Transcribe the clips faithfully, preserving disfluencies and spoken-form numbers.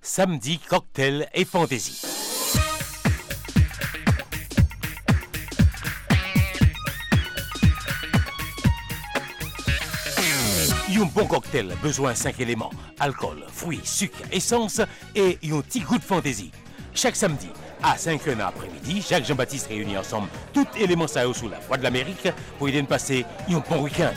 Samedi, cocktail et fantaisie. Un bon cocktail, besoin cinq éléments, alcool, fruits, sucre, essence et un petit goût de fantaisie. Chaque samedi, à cinq heures après-midi, Jacques Jean-Baptiste réunit ensemble tous les éléments ça sous la voie de l'Amérique pour aider à passer un bon week-end.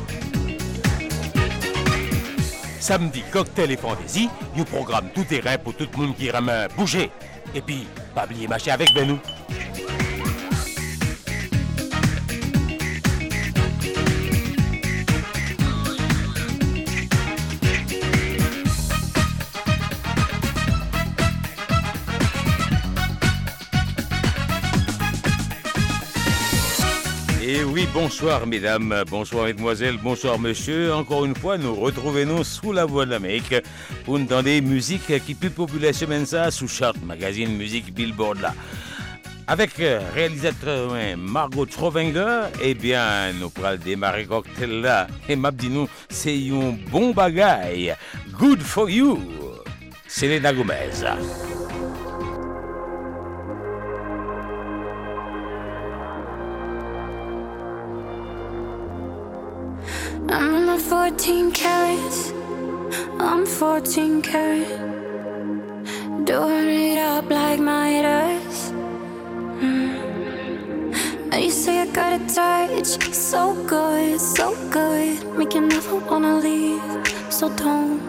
Samedi, cocktail et fantaisie, un programme tout terrain pour tout le monde qui aime bouger. Et puis, pas oublier marcher avec nous. Et oui, bonsoir mesdames, bonsoir mesdemoiselles, bonsoir monsieur. Encore une fois, nous retrouvons sous la voie de l'Amérique pour entendre des musiques qui plus populaires semaine ça sous Chart Magazine Musique Billboard là. Avec réalisateur Margot Trovenger, eh bien, nous pourrons démarrer cocktail là. Et m'a dit nous, c'est un bon bagaille. Good for you. Selena Gomez. I'm in my fourteen carats, I'm fourteen carat, doing it up like Midas. mm. You say I got a touch, so good, so good, make you never wanna leave. So don't,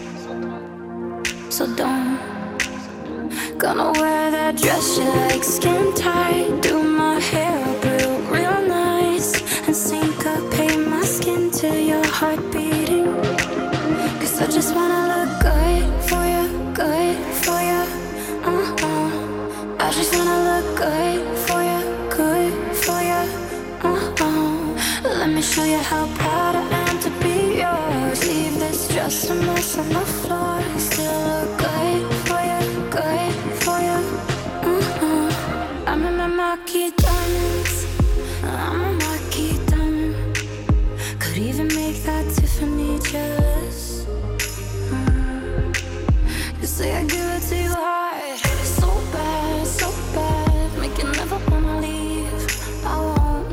so don't. Gonna wear that dress you like, skin tight, do my hair up real, real nice, and syncopate my skin to your heart beating. Cause I just wanna look good for you, good for you, uh-uh. I just wanna look good for you, good for you, uh-uh. Let me show you how proud I am to be yours. Leave this dress a mess on the floor, still look good for you, good for you, uh-uh. I'm in my marquee diamonds, I'm a marquee diamond. Could even make that Tiffany jealous. mm. You say I give it to you hard, so bad, so bad, make you never wanna leave. I won't,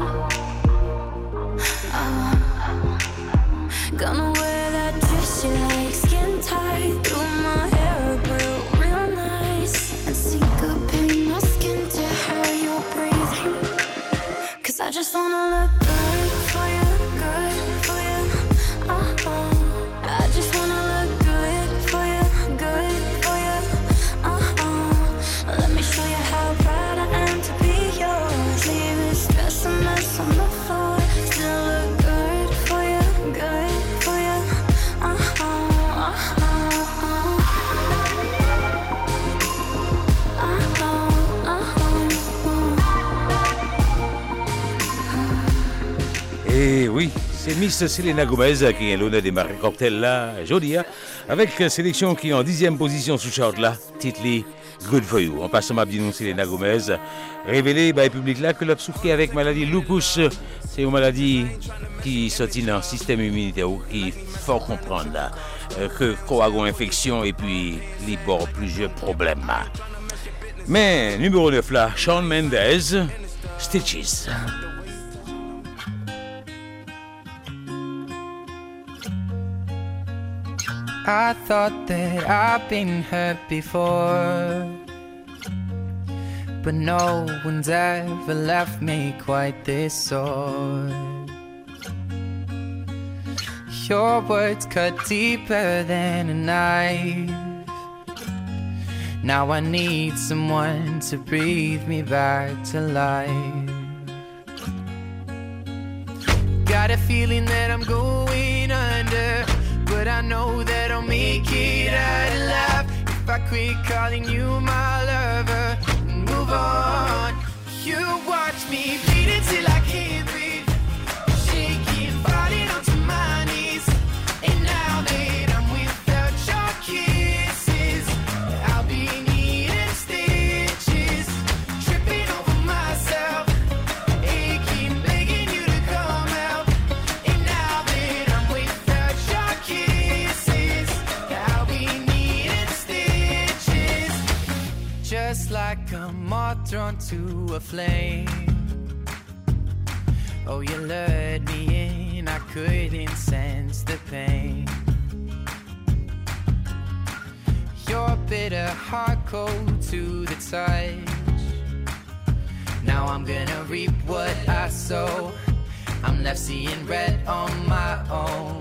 I won't. Gonna wear that dress you like, skin tight, do my hair up real, real nice, and syncopate my skin to how you're breathing. Cause I just wanna look good for you, good for you, uh-uh. I just wanna look good for you, good for you, uh-uh. Let me show you how proud I am to be yours. Leave this dress a mess on the floor, still look good for you, good for you, uh-uh, uh-uh, uh-uh, uh-uh. Et oui, c'est Miss Selena Gomez qui a l'honneur de démarrer le cocktail là, joli, hein, avec sélection qui est en dixième position sous chart là, titre Good for You. En passant à dire Selena Gomez, révélé par le public là que l'a souffert avec maladie lupus, c'est une maladie qui sortit dans le système immunitaire qui faut comprendre là, que coagon infection et puis il porte plusieurs problèmes. Mais numéro neuf là, Shawn Mendes, Stitches. I thought that I've been hurt before, but no one's ever left me quite this sore. Your words cut deeper than a knife. Now I need someone to breathe me back to life. Got a feeling that I'm going under, but I know that I'll make it out alive if I quit calling you my lover and move on. You watch me bleed until I can't breathe, shaking, falling onto my knees. And now that I'm without your kisses, I'll be needing stitches, tripping over myself, aching, begging you to come out. And now that I'm without your kisses, I'll be needing stitches. just like a moth drawn to a flame. Oh, you lured me in, I couldn't sense the pain. Your bitter heart cold to the touch. Now I'm gonna reap what I sow. I'm left seeing red on my own.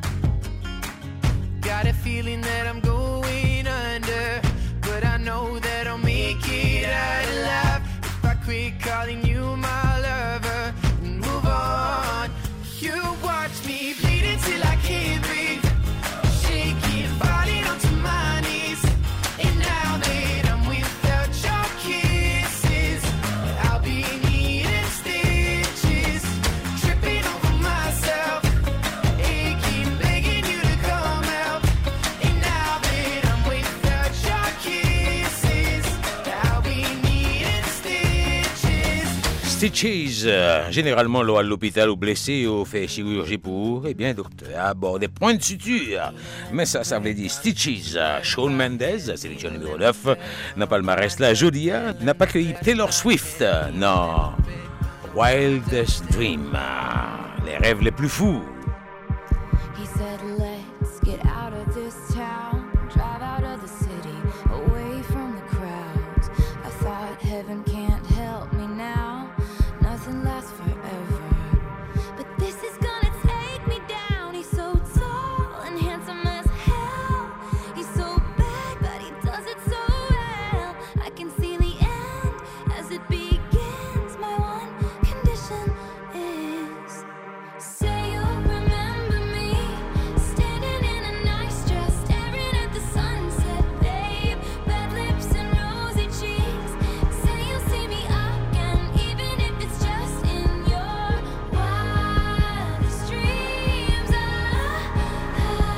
Got a feeling that I'm going under, but I know that I'll make it out alive if I quit calling you my lover and move on. You watch me bleed until I can't breathe, shaking, falling onto my knees. And now that I'm without your kisses, I'll be needing stitches, tripping over myself, aching, begging you to come out. And now that I'm without your kisses, I'll be needing stitches. Stitches, euh, généralement l'on à l'hôpital ou blessé ou fait chirurgie pour, eh bien docteur, à bord des points de suture. Mais ça, ça veut dire Stitches. Shawn Mendes, sélection numéro neuf, n'a pas le palmarès là, jeudi, n'a pas cueilli Taylor Swift, non. Wildest Dream, les rêves les plus fous. He said, let's get out of this town, drive out of the city, away from the crowds. I thought heaven can't help me now, nothing lasts forever. But this is gonna take me down. He's so tall and handsome as hell. He's so bad, but he does it so well. I can see the end as it begins. My one condition is, say you'll remember me, standing in a nice dress, staring at the sunset, babe. Red lips and rosy cheeks. Say you'll see me again, even if it's just in your wildest dreams. Ah,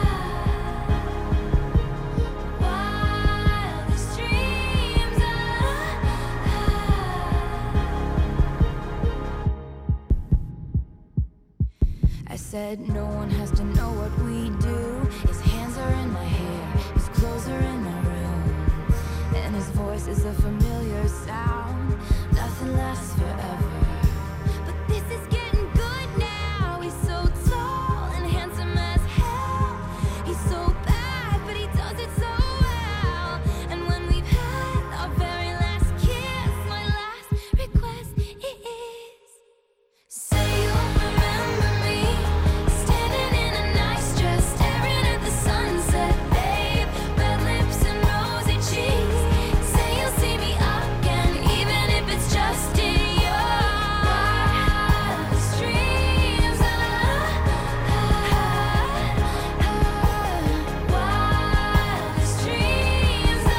wildest dreams. Ah. I said no one has to know what we do. His hands are in my hair, his clothes are in my room, and his voice is a familiar sound. Nothing lasts forever, but this is getting good now. He's so tall and handsome as hell. He's so bad, but he does it so well. And when we've had our very last kiss, my last request is, say you'll remember me, standing in a nice dress, staring at the sunset, babe. Red lips and rosy cheeks. Say you'll see me again, even if it's just in your wildest dreams. Ah, ah, wildest dreams. Ah,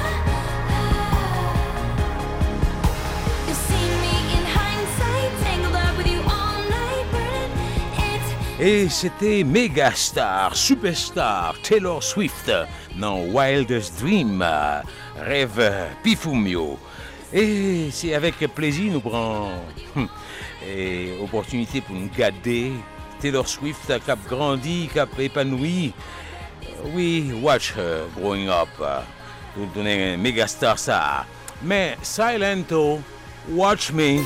you've seen me in hindsight, tangled up with you all night, burning it. Et c'était Megastar, Superstar, Taylor Swift, dans Wildest Dream, rêve Pifumio. Et c'est avec plaisir nous prenons hum, et opportunité pour nous garder Taylor Swift qui a grandi, qui a épanoui. We watch her growing up, pour donner un Megastar ça. Mais Silento, watch me.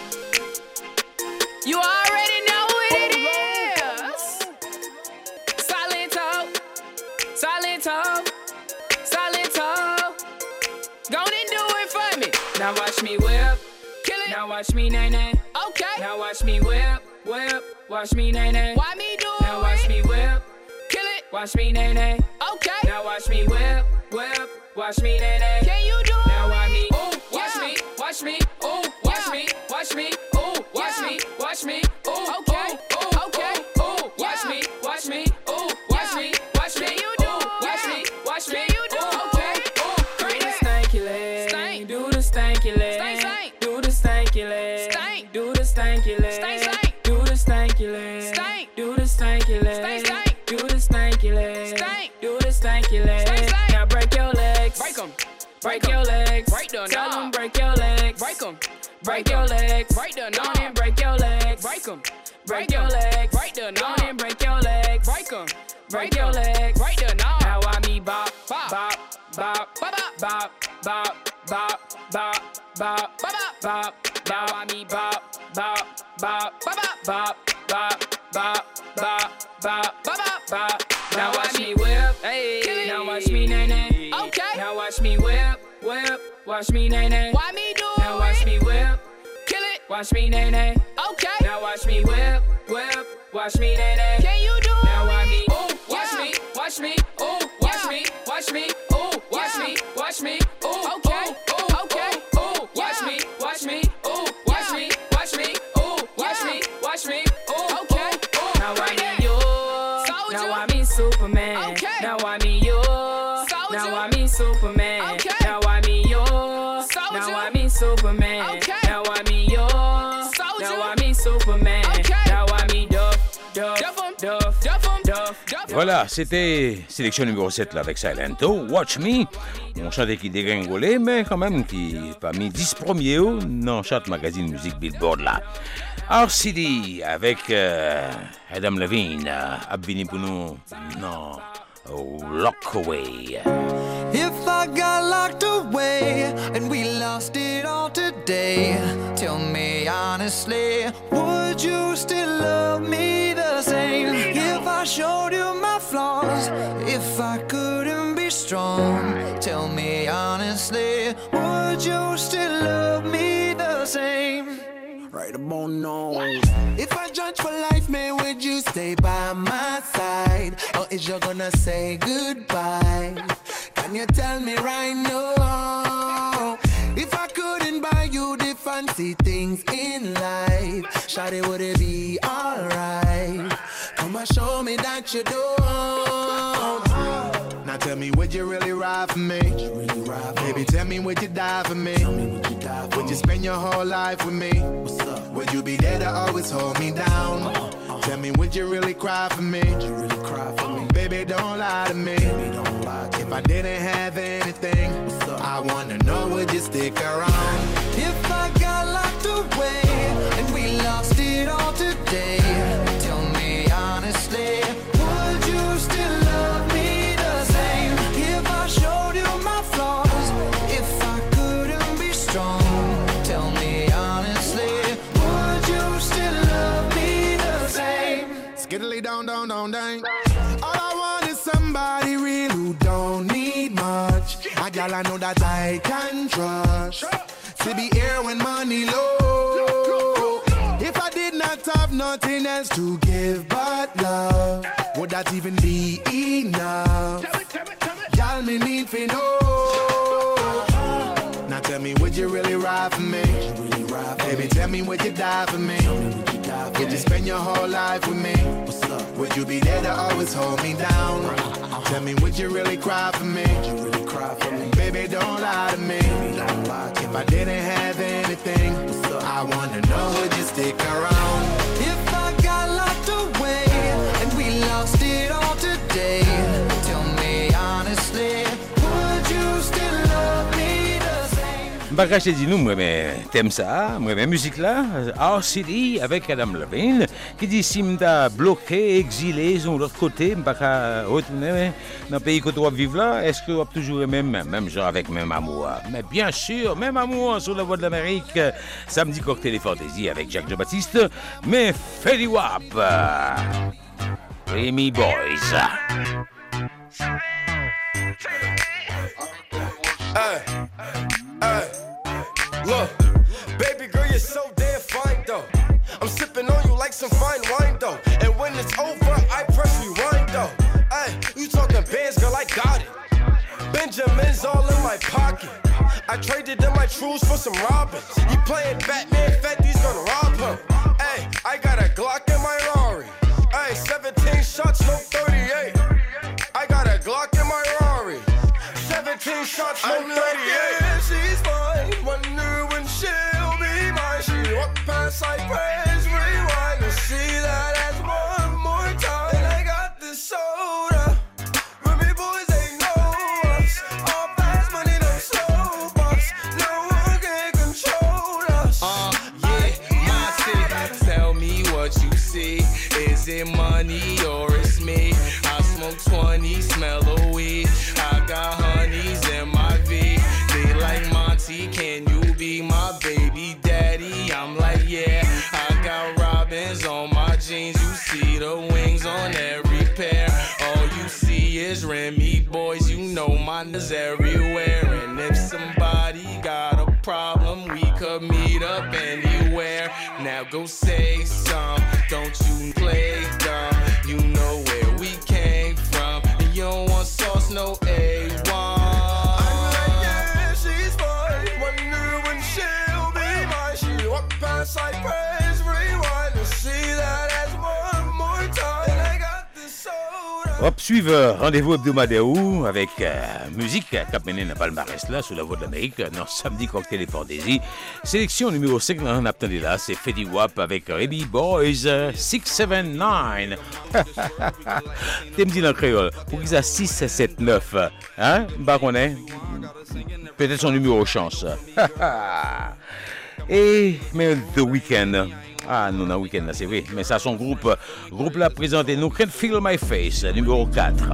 You already know who it is. Silento, Silento, Silento. Go on and do it for me. Now watch me whip, kill it. Now watch me nay nay. Okay. Now watch me whip, whip. Watch me nay nay. Why me do it? Now watch me whip, kill it. Watch me nay nay. Okay. Now watch me whip, whip. Watch me nay nay. Can you do it? Now watch me, ooh, watch me, watch me, ooh, watch me, watch me, ooh, watch me, watch me, ooh, okay, ooh, okay, ooh, watch me, watch me, ooh, watch me, watch me, you do, watch me, watch me, you do, okay, ooh, do the stanky leg, do the stanky leg, do the stanky leg, do the stanky leg, do the stanky leg, do the stanky leg, do the stanky leg, do the stanky leg. Now break your legs, break 'em. Break your legs, break the tell them break your legs, break 'em. Break your legs, break the knob, and break your legs, break 'em. Break your legs, break the knob, and break your legs, break 'em. Break your legs, break the knob. Now I me bop, bop, bop, bop, bop, bop, bop. bop, bop, bop, bop, bop. Now I me bop, bop, bop, bop, bop, bop, bop, bop, bop, bop, bop. Now watch me whip, hey. Now watch me nay nay. Okay. Now watch me whip, whip. Watch me nay nay. Why me do Now watch me whip, kill it? watch me nay nay. Okay. Now watch me whip, whip. Watch me nay nay. Can you do Now watch me, it? ooh, watch Yeah. me, watch me, ooh, watch Yeah. me, watch me, ooh, watch Yeah. me, watch me, ooh, Okay. ooh, ooh, Okay. ooh, ooh, watch Yeah. me, watch me, ooh, watch Yeah. me, watch me, ooh, watch Yeah. me, watch me, ooh, Okay. ooh, ooh. Now I Right mean there. you, Soldier. now I mean Superman. Okay. Now I mean you, Soldier. now I mean Superman. Okay. Now I mean you, Soldier. now I mean Superman. Okay. Now I mean you, Soldier. now I mean Superman. Okay. Now I mean Duff, Duff, Duff 'em. Duff, Duff 'em. Duff. Duff 'em. Voilà, c'était sélection numéro sept là avec Silento, Watch Me. On chantait qui dégringolait, mais quand même qui parmi dix premiers oh, dans chaque magazine musique Billboard là. R C D avec euh, Adam Levine, euh, Abvini pour nous, non, oh, Lock Away. If I got locked away and we lost it all today, tell me honestly, would you still love me the same? If I showed you my flaws, if I couldn't be strong, tell me honestly, would you still love me the same? Right about now. If I judge for life, man, would you stay by my side? Or is you gonna say goodbye? Can you tell me right now? If I couldn't buy you the fancy things in life, shawty, would it be alright? Come and show me that you don't. Now tell me, would you really ride for me? Baby, tell me, would you die for me? Would you spend your whole life with me? Would you be there to always hold me down? Tell me, would you really cry for me? Baby, don't lie to me. If I didn't have anything, I wanna know, would you stick around? If I got locked away and we lost it all today, tell me honestly, would you still love me the same? If I showed you my flaws, if I couldn't be strong, tell me honestly, would you still love me the same? Skiddly down, down, down, down. All I want is somebody real who don't need much. A gal I know that I can trust. To be here when money low. If I did not have nothing else to give but love, would that even be enough? Y'all me need to know. Now tell me, would you really ride for me? Baby, tell me, would you die for me? Would you spend your whole life with me? Would you be there to always hold me down? Tell me, would you really cry for me? Baby, don't lie to me. If I didn't have anything, I wanna know, would you stick around? If I got locked away and we lost it all today, tell me honestly, would you still love me the same? M'pa caché dit nous, moi, mais t'aimes ça, moi, mais musique là, R C D avec Adam Levine, qui dit si m'ta bloqué, exilé, sur l'autre côté, m'pa qu'à retourner dans le pays que tu vas vivre là, est-ce que tu vas toujours le même, même genre avec même amour? Mais bien sûr, même amour sur la voie de l'Amérique, samedi cocktail et fantaisie avec Jacques Jean-Baptiste, mais Fetty Wap, Remy Boys. Hey, hey, look, baby girl, you're so damn fine though. I'm sipping on you like some fine wine though. And when it's over, I press rewind though. Hey, you talking bands, girl, I got it. Benjamin's all in my pocket. I traded in my trues for some robins. He playing Batman, Fetty's gonna rob him. Hey, I got a Glock in my Rari. Hey, seventeen shots, no thirty-eight. I got a Glock in my Rari. seventeen shots, no thirty-eight. Yeah, she's fine. Wonder when she'll be mine. She walk past like praise, rewind to see that ass one more time. And I got this soda. Remy boys, they know us. All fast money, no slow bucks. No one can control us. Uh, yeah, my city. Tell me what you see. Is it money or it's me? I smoke twenty, smell a weed. I got honeys in my V. They like Monte partners everywhere. And if somebody got a problem, we could meet up anywhere. Now go say some, don't you play dumb. You know where we came from, and you don't want sauce, no A one. I'm like, yeah, she's fine. Wonder when she'll be mine. She walk past like praise, rewind to see that as one more time. And I got this soda. Hop, suivre rendez-vous hebdomadaire ou avec euh, musique cap mené dans palmarès là sous la voix de l'Amérique non samedi cocktail et fantaisie sélection numéro cinq on attendait là c'est Fetty Wap avec Ready Boys euh, six sept neuf t'es me dit en créole pour qu'ils a six sept neuf hein bah qu'on est peut-être son numéro chance et mais The Weeknd. Ah non, non, week-end là, c'est vrai. Mais ça, son groupe, groupe là présenté nous Can't Feel My Face, numéro quatre.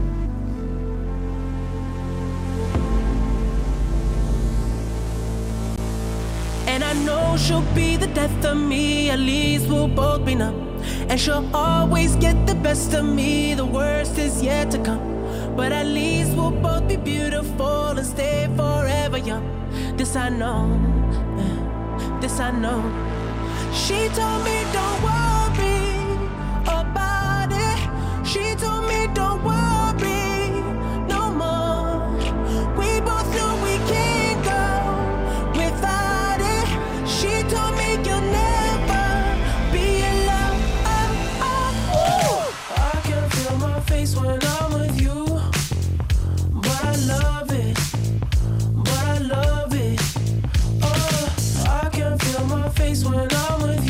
And I know she'll be the death of me, at least we'll both be numb. And she'll always get the best of me, the worst is yet to come. But at least we'll both be beautiful and stay forever young. This I know, this I know. She told me don't worry about it. She told me don't worry no more. We both know we can't go without it. She told me you'll never be alone. Oh, oh. I can feel my face when I'm with you, but I love it, but I love it. Oh, I can feel my face when I'm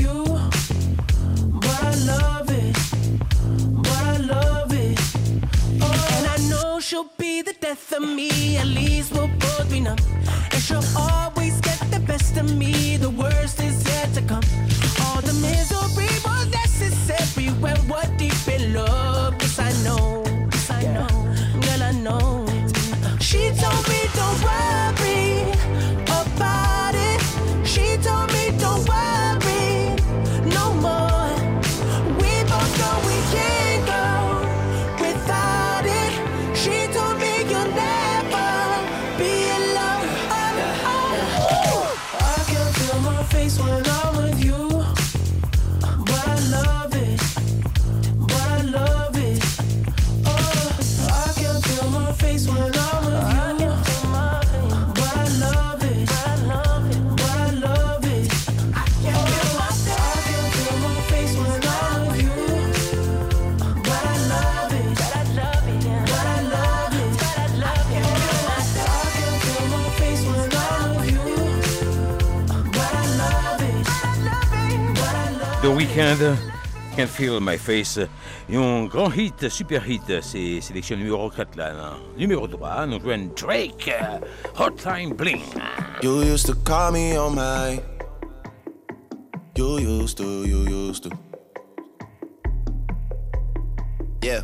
she'll be the death of me, at least we'll both be numb. And she'll always get the best of me, the worst is yet to come. All the misery was necessary when we're deep in love. Yes, I know, yes, I know, girl, I know. She told me don't worry about it. She told me don't worry no more. We both know we can't go without it. She told me you'll never be alone. Oh, oh. I can feel my face when I'm with you, but I love it, but I love it. Oh, I can feel my face when I'm with you, but I love it, but I love it, but I love it. I can feel my face when I'm with you, but I love it, but I love it, but I love it, but I love it. I can feel my face when I'm with you, but I love it, but I love it. The Weeknd, Can't Feel My Face. Un grand hit, super hit, c'est sélection numéro quatre là. Non? Numéro trois, nous jouons Drake, Hotline Bling. You used to call me on my. You used to, you used to. Yeah.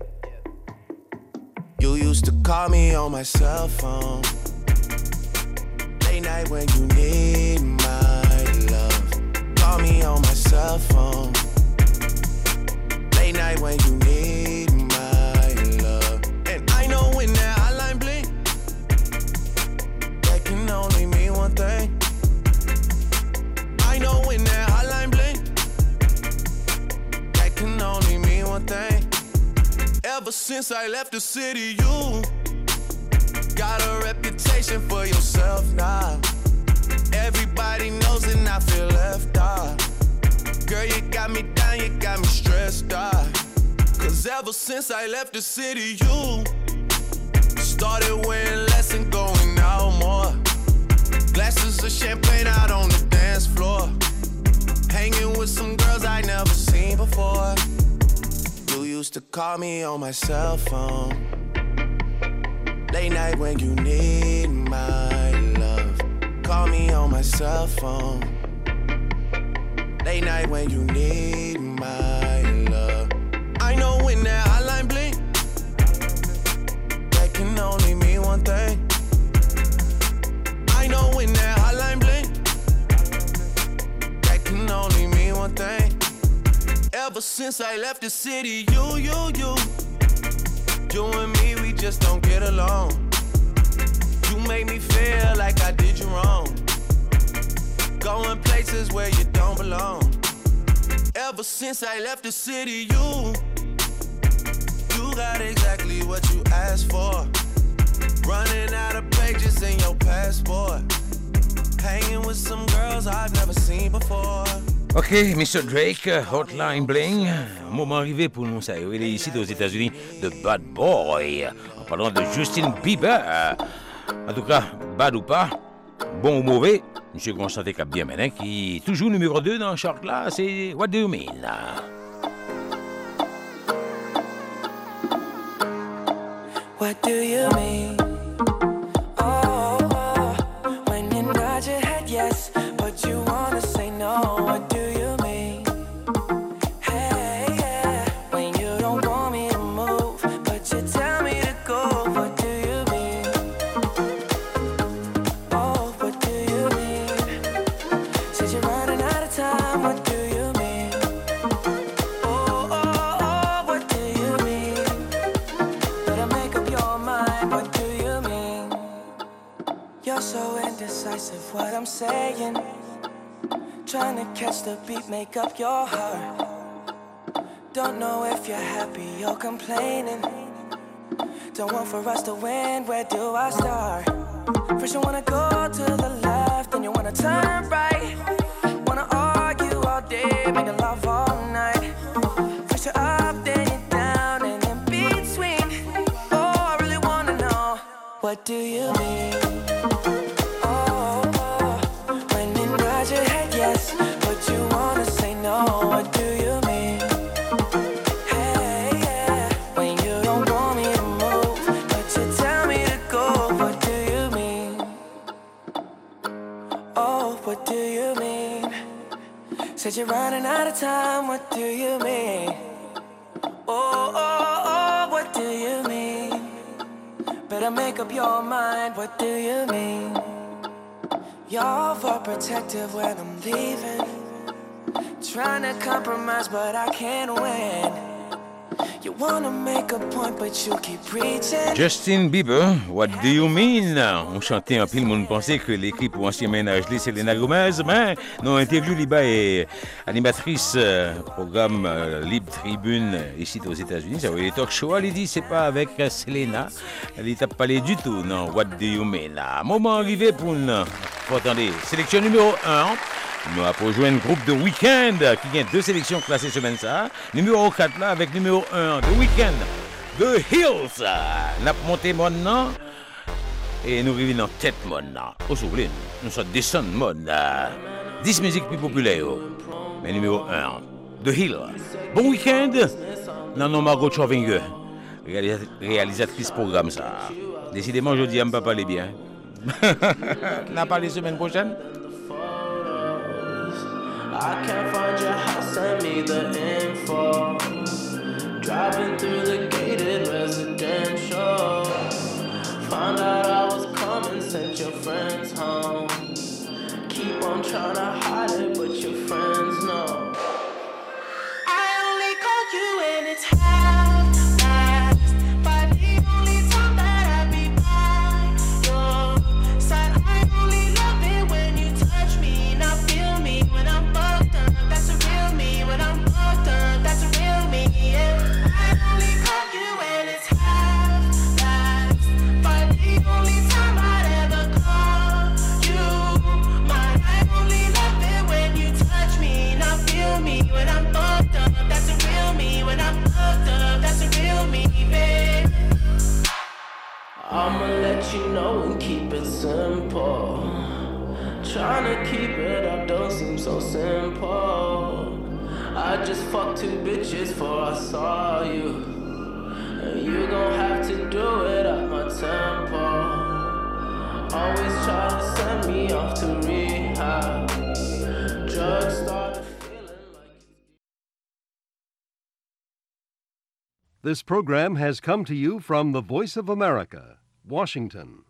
You used to call me on my cell phone. Late night when you need my love. Call me on my cell phone. Late night when you need my love. And I know when that hotline bling, that can only mean one thing. I know when that hotline bling, that can only mean one thing. Ever since I left the city, you got a reputation for yourself now. Everybody knows and I feel left out. Girl, you got me down, you got me stressed out. Cause ever since I left the city, you started wearing less and going out more. Glasses of champagne out on the dance floor. Hanging with some girls I never seen before. You used to call me on my cell phone. Late night when you need my love. Call me on my cell phone. Late night when you need my love. I know when that hotline bling, that can only mean one thing. I know when that hotline bling, that can only mean one thing. Ever since I left the city, you, you, you, you and me, we just don't get along. Ever since I left the city, you You got exactly what you asked for. Running out of pages in your passport. Hanging with some girls I've never seen before. Ok, mister Drake, Hotline Bling. Moment arrivé pour nous, ça. Il est ici aux États-Unis de Bad Boy. En parlant de Justin Bieber. En tout cas, bad ou pas, bon ou mauvais, monsieur Constantin Cap bien maintenant, qui est toujours numéro deux dans le chart là, c'est What Do You Mean? What do you mean? Oh, oh, when you nod your head yes, but you wanna say no. What do you mean? Hey, yeah, when you don't want me to move, but you tell me to go. What do you mean? Oh, what do you mean? Said you're running out of time. What do you mean? Oh, oh, oh, what do you mean? Better make up your mind. What do you mean? You're so indecisive. What I'm saying. Trying to catch the beat, make up your heart. Don't know if you're happy or complaining. Don't want for us to win, where do I start? First you wanna go to the left, then you wanna turn right. Wanna argue all day, making love all night. First you're up, then you're down, and in between. Oh, I really wanna know, what do you mean? Oh, oh, when you nod your head yes, but you wanna say no. What do you mean? Hey, yeah, when you don't want me to move, but you tell me to go. What do you mean? Oh, what do you mean? Said you're running out of time. What do you mean? Oh, oh, oh, what do you mean? Better make up your mind. What do you mean? You're overprotective when I'm leaving. Trying to compromise, but I can't win. You wanna make a point, but you keep preaching. Justin Bieber, What Do You Mean? On chantait en pile, monde pensait que l'écrit pour ancien ménage, c'est Selena Gomez, mais non, interview Liba est animatrice euh, programme euh, Libre Tribune ici aux États-Unis. Ça veut dire les talk shows. Elle dit c'est pas avec euh, Selena. Elle n'y t'a pas parlé du tout, non. What Do You Mean? Moment arrivé pour nous. Attendez, sélection numéro un. Nous avons rejoint un groupe de Weeknd qui vient deux sélections classées semaine ça. Numéro quatre là avec numéro un de Weeknd, The Hills. Nous avons monté maintenant et nous revenons en tête maintenant. Au souvenir, nous sommes descendus maintenant. dix musiques plus populaires. Mais numéro un, The Hills. Bon week-end. Non, non, Margot Chauvingue, réalisatrice programme ça. Décidément, je dis à ne pas parler bien. On a parlé semaine prochaine. I can't find your house, send me the info. Driving through the gated residential. Found out I was coming, sent your friends home. Keep on trying to hide it, but your friends know. I only call you when it's half-past, but the only time that I be by your side. I only love it when you touch me, not feel me when I'm fucked up. That's a real me when I'm fucked up. That's a real me, yeah. I only call you when it's half-past, but the only time I'd ever call you mine. I only love it when you touch me, not feel me when I'm fucked up. That's a real me when I'm fucked up. That's a real me, babe. I'ma let you know and keep it simple. Trying to keep it up don't seem so simple. I just fucked two bitches before I saw you, and you gon' have to do it at my tempo. Always try to send me off to rehab. Drugs started feeling like. This program has come to you from the Voice of America, Washington.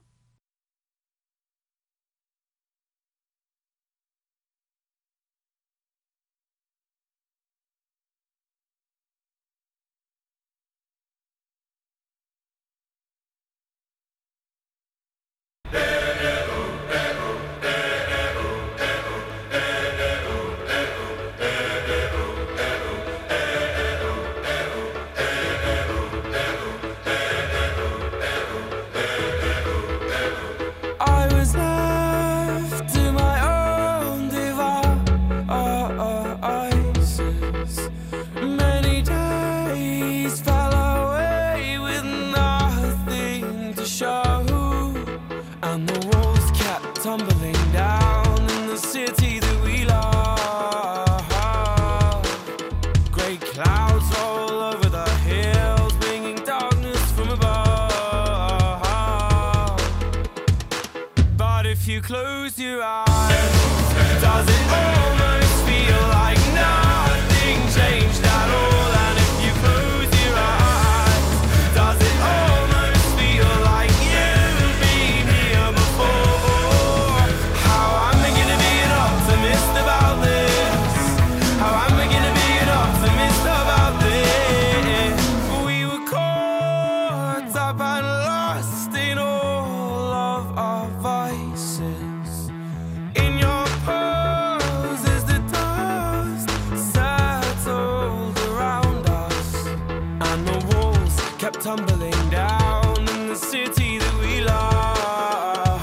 if you close your eyes, does it almost feel like nothing changed at all? And if you close your eyes, does it almost feel like you've been here before? How am I gonna be an optimist about this? How am I gonna be an optimist about this? We were caught up and lost in all of our vices. In your pose as the dust settled around us, and the walls kept tumbling down in the city that we love.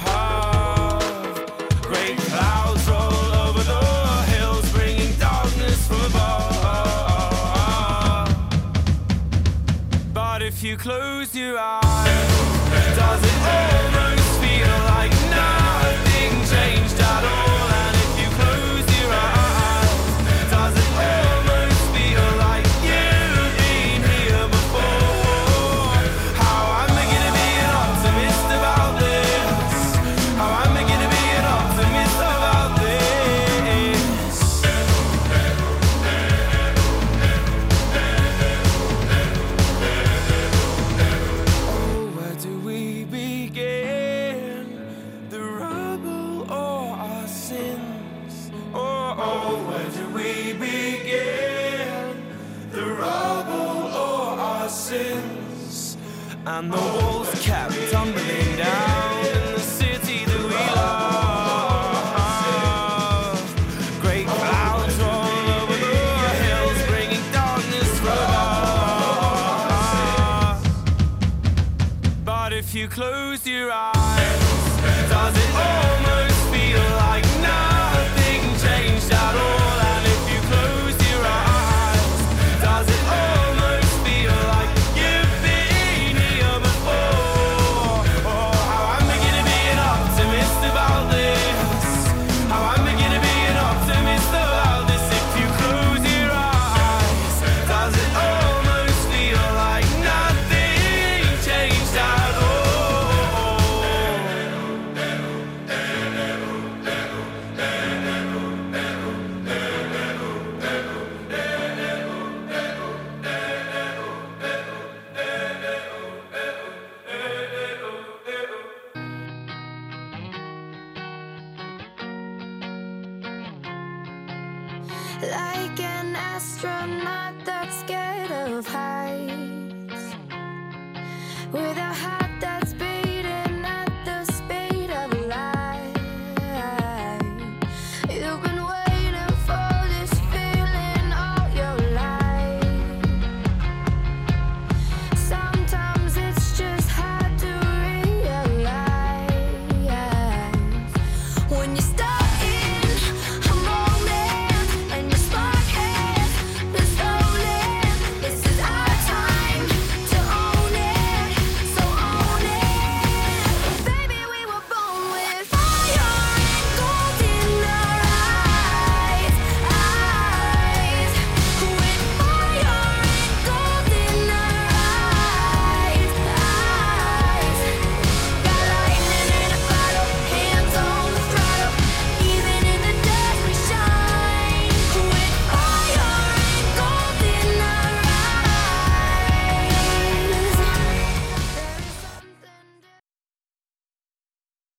Great clouds roll over the hills, bringing darkness from above. But if you close your eyes, does it almost feel like nothing changed at all? And if you close your eyes, does it almost feel like you've been here before? How am I gonna be an optimist about this? How am I gonna be an optimist about this? Oh, where do we begin? The rubble or our sins? Oh, oh, where do we begin? The rubble or our sins? And the walls kept tumbling down in the city that we love. Great clouds roll over the hills, bringing darkness from above. But if you close your eyes, does it almost feel like nothing changed at all? And if you close your eyes, does it almost feel like you've been here before? Oh, how am I gonna be an optimist about this? How am I gonna be an optimist about this? If you close your eyes, does it almost feel like nothing changed at all? Like an astronaut that's scared of heights.